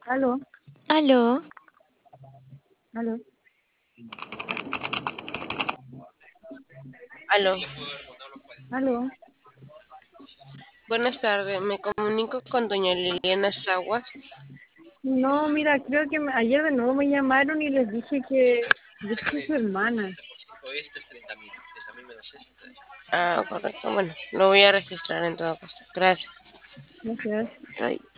Aló, Aló, aló. Aló, Aló. buenas tardes. Me comunico con doña Liliana Saguas. No, mira, creo que ayer de nuevo me llamaron y les dije que yo soy su hermana. Ah, correcto. Bueno, lo voy a registrar en todo caso. Gracias. Gracias. Ay.